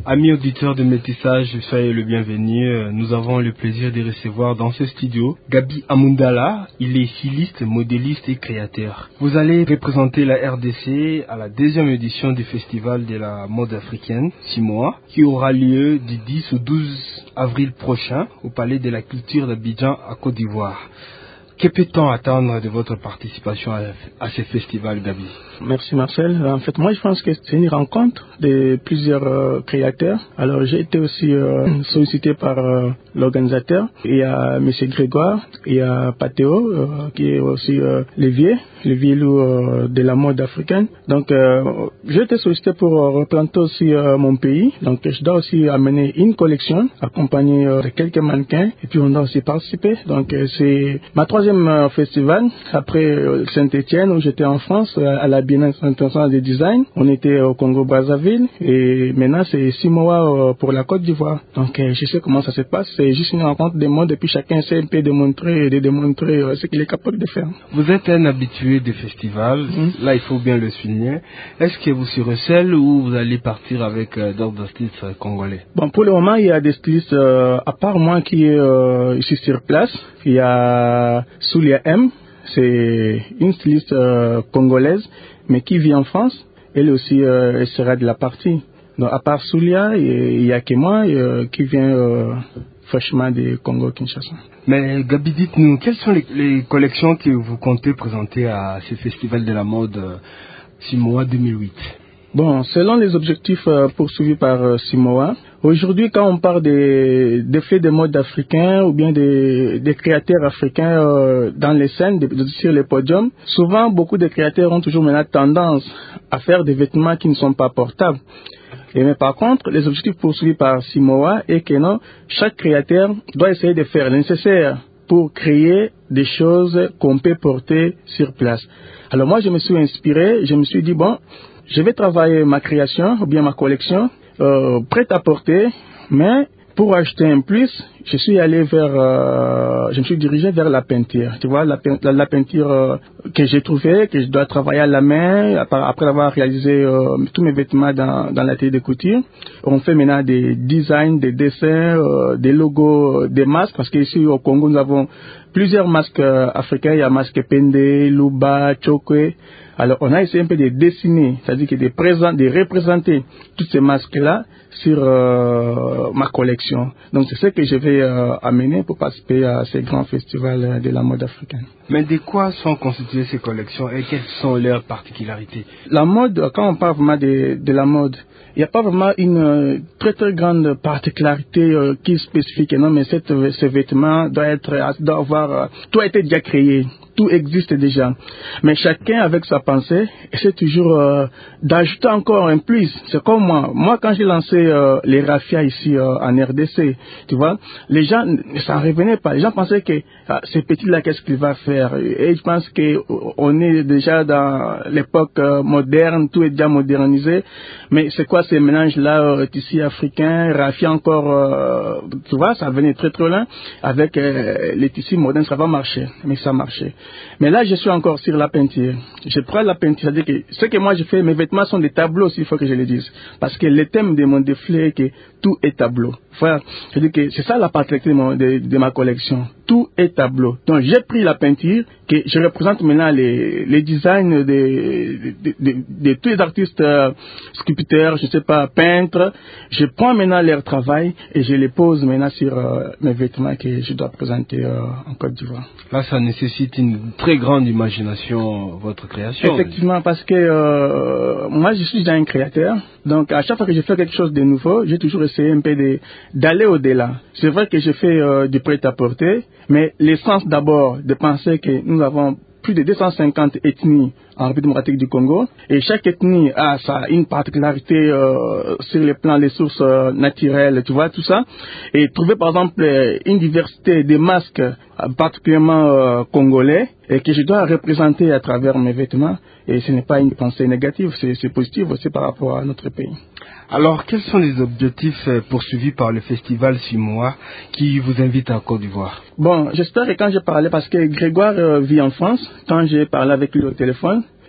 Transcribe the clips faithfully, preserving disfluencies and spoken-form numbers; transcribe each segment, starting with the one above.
Amis auditeurs de Métissage, soyez le bienvenu. Nous avons le plaisir de recevoir dans ce studio Gaby Amundala. Il est styliste, modéliste et créateur. Vous allez représenter la R D C à la deuxième édition du Festival de la mode africaine, six mois, qui aura lieu du dix au douze avril prochain au Palais de la Culture d'Abidjan à Côte d'Ivoire. Que peut-on attendre de votre participation à, à ce festival, Gaby? Merci Marcel. En fait, moi je pense que c'est une rencontre de plusieurs euh, créateurs. Alors j'ai été aussi euh, sollicité par euh, l'organisateur. Il y a M. Grégoire, il y a Patéo, euh, qui est aussi euh, l'évier, l'évier euh, de la mode africaine. Donc euh, j'ai été sollicité pour euh, représenter aussi euh, mon pays. Donc je dois aussi amener une collection accompagnée euh, de quelques mannequins et puis on doit aussi participer. Donc euh, c'est ma troisième euh, festival après euh, Saint-Étienne où j'étais en France euh, à la Biennale internationale de design. On était au Congo-Brazzaville et maintenant c'est six mois pour la Côte d'Ivoire. Donc je sais comment ça se passe. C'est juste une rencontre des mondes et puis chacun essaie un peu de montrer et de démontrer ce qu'il est capable de faire. Vous êtes un habitué des festivals. Mmh. Là, il faut bien le souligner. Est-ce que vous serez seul ou vous allez partir avec euh, d'autres stylistes congolais? Bon, pour le moment, il y a des stylistes, euh, à part moi qui est euh, ici sur place. Il y a Soulia M. C'est une styliste euh, congolaise, mais qui vit en France. Elle aussi, euh, elle sera de la partie. Donc, à part Soulia, il n'y a que moi euh, qui vient euh, fraîchement du Congo-Kinshasa. Mais Gaby, dites-nous, quelles sont les, les collections que vous comptez présenter à ce festival de la mode euh, Simoa deux mille huit? Bon, selon les objectifs euh, poursuivis par euh, Simoa, aujourd'hui, quand on parle des, des faits de mode africains ou bien des, des créateurs africains euh, dans les scènes, de, de, sur les podiums, souvent beaucoup de créateurs ont toujours maintenant tendance à faire des vêtements qui ne sont pas portables. Et mais par contre, les objectifs poursuivis par Simoa est que non, chaque créateur doit essayer de faire le nécessaire pour créer des choses qu'on peut porter sur place. Alors moi, je me suis inspiré, je me suis dit, bon, je vais travailler ma création ou bien ma collection euh, prête à porter, mais pour acheter un plus, je suis allé vers, euh, je me suis dirigé vers la peinture. Tu vois, la, la, la peinture euh, que j'ai trouvée, que je dois travailler à la main après, après avoir réalisé euh, tous mes vêtements dans, dans l'atelier de couture. On fait maintenant des designs, des dessins, euh, des logos, des masques, parce qu'ici au Congo nous avons plusieurs masques euh, africains. Il y a masque Pende, Luba, Chokwe. Alors, on a essayé un peu de dessiner, c'est-à-dire que de, présent, de représenter tous ces masques-là sur euh, ma collection. Donc, c'est ce que je vais euh, amener pour participer à ces grands festivals de la mode africaine. Mais de quoi sont constituées ces collections et quelles sont leurs particularités? La mode, quand on parle vraiment de, de la mode, il n'y a pas vraiment une euh, très très grande particularité euh, qui est spécifique. Non, mais cette, ce vêtement doit être, doit avoir, euh, tout a été déjà créé. Tout existe déjà. Mais chacun avec sa pensée essaie toujours euh, d'ajouter encore un plus. C'est comme moi. Moi, quand j'ai lancé euh, les raffias ici euh, en R D C, tu vois, les gens ne s'en revenaient pas. Les gens pensaient que ah, ce petit-là, qu'est-ce qu'il va faire? Et je pense qu'on est déjà dans l'époque euh, moderne, tout est déjà modernisé. Mais c'est quoi ces mélanges-là, euh, tissus africains, raffia encore, euh, tu vois, ça venait très très loin. Avec euh, les tissus modernes, ça va marcher. Mais ça marchait. Mais là, je suis encore sur la peinture. Je prends la peinture, c'est-à-dire que ce que moi je fais, mes vêtements sont des tableaux aussi, il faut que je le dise. Parce que le thème de mon défilé est que tout est tableau. Voilà. C'est-à-dire que c'est ça la particularité de, mon, de, de ma collection. Tout est tableau. Donc j'ai pris la peinture, que je représente maintenant les, les designs de, de, de, de, de tous les artistes euh, sculpteurs, je ne sais pas, peintres. Je prends maintenant leur travail et je les pose maintenant sur euh, mes vêtements que je dois présenter euh, en Côte d'Ivoire. Là, ça nécessite une très grande imagination, votre création. Effectivement, parce que euh, moi, je suis déjà un créateur. Donc, à chaque fois que je fais quelque chose de nouveau, j'ai toujours essayé un peu de, d'aller au-delà. C'est vrai que je fais euh, du prêt-à-porter, mais l'essence d'abord de penser que nous avons plus de deux cent cinquante ethnies en République démocratique du Congo. Et chaque ethnie a sa, une particularité euh, sur le plan des sources euh, naturelles, tu vois, tout ça. Et trouver par exemple une diversité des masques euh, particulièrement euh, congolais et que je dois représenter à travers mes vêtements. Et ce n'est pas une pensée négative, c'est, c'est positif aussi par rapport à notre pays. Alors, quels sont les objectifs poursuivis par le festival Simoa qui vous invite en Côte d'Ivoire? Bon, j'espère que quand j'ai parlé, parce que Grégoire euh, vit en France, quand j'ai parlé avec lui au téléphone,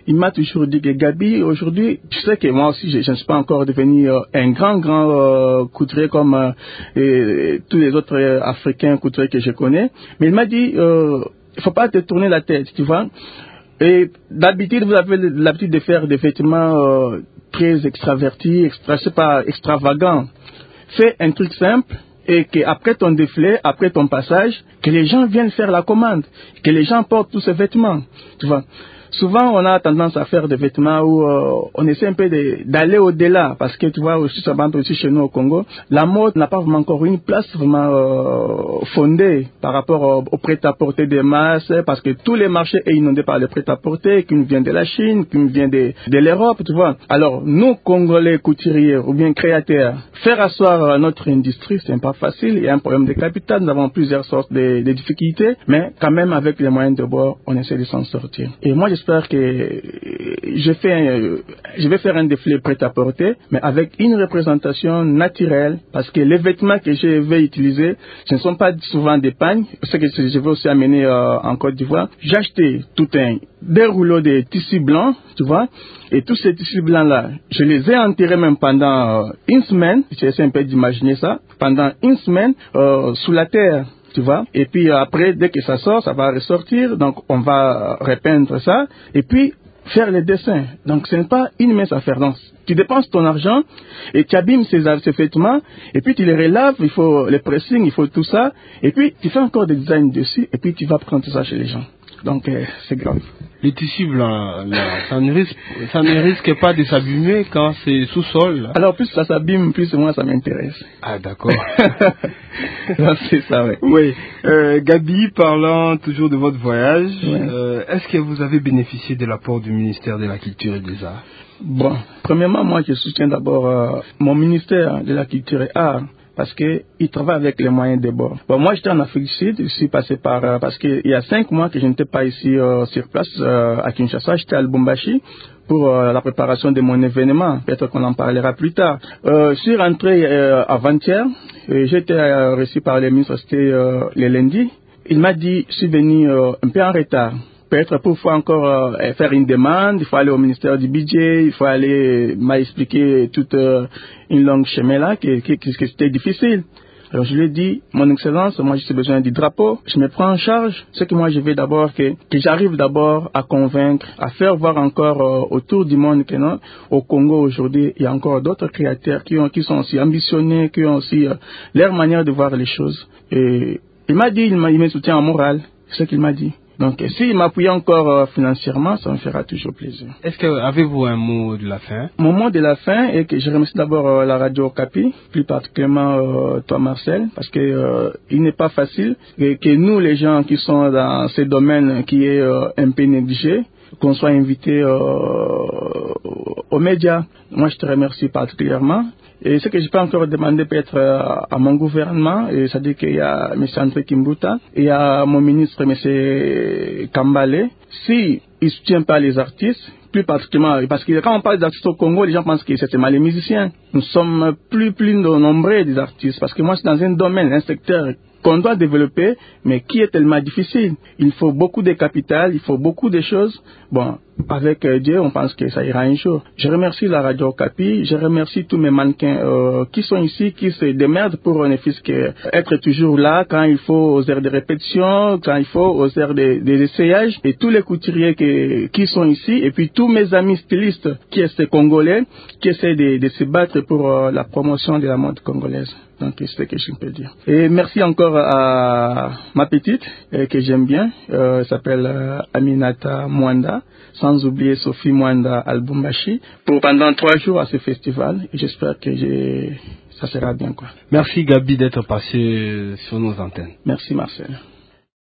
il m'a toujours dit que Gabi, aujourd'hui, tu sais que moi aussi, je, je ne suis pas encore devenu euh, un grand, grand euh, couturier comme euh, et, et tous les autres euh, Africains couturiers que je connais. Mais il m'a dit, euh, il faut pas te tourner la tête, tu vois. Et d'habitude, vous avez l'habitude de faire des vêtements euh, très extravertis, extra, je sais pas, extravagants. Fais un truc simple et qu'après ton défilé, après ton passage, que les gens viennent faire la commande, que les gens portent tous ces vêtements, tu vois. Souvent, on a tendance à faire des vêtements où euh, on essaie un peu d'aller au-delà, parce que tu vois, aussi, ça va aussi chez nous au Congo, la mode n'a pas vraiment encore une place vraiment euh, fondée par rapport au, au prêt-à-porter des masses, parce que tous les marchés sont inondés par le prêt-à-porter, qui nous vient de la Chine, qui nous vient de, de l'Europe, tu vois. Alors, nous, Congolais couturiers ou bien créateurs, faire asseoir notre industrie, c'est pas facile, il y a un problème de capital, nous avons plusieurs sortes de, de difficultés, mais quand même, avec les moyens de bord, on essaie de s'en sortir. Et moi, j'espère que je, fais un, je vais faire un défilé prêt-à-porter, mais avec une représentation naturelle, parce que les vêtements que je vais utiliser, ce ne sont pas souvent des pagnes, ce que je vais aussi amener euh, en Côte d'Ivoire. J'ai acheté tout un, des rouleaux de tissus blancs, tu vois, et tous ces tissus blancs-là, je les ai enterrés même pendant euh, une semaine, j'essaie un peu d'imaginer ça, pendant une semaine, euh, sous la terre. Tu vois, et puis après, dès que ça sort, ça va ressortir, donc on va repeindre ça, et puis faire les dessins. Donc ce n'est pas une mince affaire. Donc tu dépenses ton argent, et tu abîmes ces, ces vêtements, et puis tu les relaves, il faut les pressings, il faut tout ça, et puis tu fais encore des designs dessus, et puis tu vas prendre ça chez les gens. Donc euh, c'est grave. Les tissus blancs, là, ça ne risque, ça ne risque pas de s'abîmer quand c'est sous-sol, là. Alors plus ça s'abîme, plus moi ça m'intéresse. Ah d'accord. C'est ça, oui. Oui. Euh, Gabi, parlant toujours de votre voyage, ouais. euh, est-ce que vous avez bénéficié de l'apport du ministère de la Culture et des Arts? Bon, premièrement, moi je soutiens d'abord euh, mon ministère de la Culture et Arts, parce qu'il travaille avec les moyens de bord. Bon, moi, j'étais en Afrique du Sud, je suis passé par... Euh, parce qu'il y a cinq mois que je n'étais pas ici euh, sur place, euh, à Kinshasa, j'étais à Lubumbashi pour euh, la préparation de mon événement. Peut-être qu'on en parlera plus tard. Euh, je suis rentré euh, avant-hier, et j'ai été euh, reçu par le ministre, c'était euh, le lundi. Il m'a dit, je suis venu euh, un peu en retard. Peut-être pour pouvoir encore euh, faire une demande, il faut aller au ministère du budget, il faut aller m'expliquer toute euh, une longue chemin là, que, que, que, que c'était difficile. Alors je lui ai dit, mon excellence, moi j'ai besoin du drapeau, je me prends en charge. Ce que moi je veux d'abord, que, que j'arrive d'abord à convaincre, à faire voir encore euh, autour du monde que non, au Congo aujourd'hui, il y a encore d'autres créateurs qui, ont, qui sont aussi ambitionnés, qui ont aussi euh, leur manière de voir les choses. Et il m'a dit, il, m'a, il me soutient en morale, c'est ce qu'il m'a dit. Donc, s'il m'appuie encore euh, financièrement, ça me fera toujours plaisir. Est-ce que avez-vous un mot de la fin? Mon mot de la fin est que je remercie d'abord euh, la radio Okapi, plus particulièrement euh, toi Marcel, parce que euh, il n'est pas facile que, que nous, les gens qui sont dans ces domaines qui est euh, un peu négligé, qu'on soit invités euh, aux médias. Moi, je te remercie particulièrement. Et ce que je peux encore demander peut-être à mon gouvernement, c'est-à-dire qu'il y a M. André Kimbuta et il y a mon ministre M. Kambale, s'il ne soutient pas les artistes, plus particulièrement, parce que quand on parle d'artistes au Congo, les gens pensent que c'est seulement les musiciens. Nous sommes plus, plus nombreux des artistes, parce que moi, c'est dans un domaine, un secteur qu'on doit développer, mais qui est tellement difficile. Il faut beaucoup de capital, il faut beaucoup de choses. Bon, avec euh, Dieu, on pense que ça ira un jour. Je remercie la radio Okapi, je remercie tous mes mannequins euh, qui sont ici, qui se démerdent pour ne fût-ce que être toujours là quand il faut aux heures de répétition, quand il faut aux heures de, de essayages, et tous les couturiers qui, qui sont ici, et puis tous mes amis stylistes qui sont congolais, qui essaient de, de se battre pour euh, la promotion de la mode congolaise. Donc, c'est ce que je peux dire. Et merci encore à ma petite, euh, que j'aime bien. Euh, elle s'appelle euh, Aminata Mwanda, sans oublier Sophie Mwanda à Lubumbashi, pour pendant trois jours à ce festival. Et j'espère que j'ai... ça sera bien, quoi. Merci Gabi d'être passé sur nos antennes. Merci Marcel.